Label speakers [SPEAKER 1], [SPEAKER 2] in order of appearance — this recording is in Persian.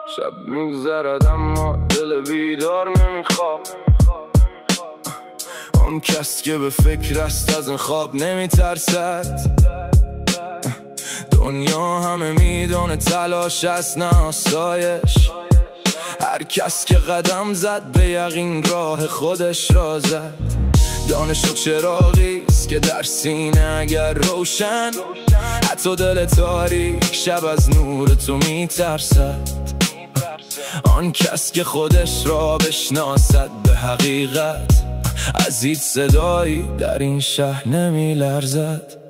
[SPEAKER 1] شب میگذرد اما دل بیدار نمیخواب. اون کس که به فکر است از این خواب نمیترسد. دنیا همه میدونه تلاش است نه آسایش. هر کس که قدم زد به یقین راه خودش را زد. دانش و چراغیست که در سینه اگر روشن، حتی دل تاریک شب از نور تو میترسد. آن کس که خودش را بشناسد به حقیقت، از هیچ صدایی در این شهر نمی لرزد.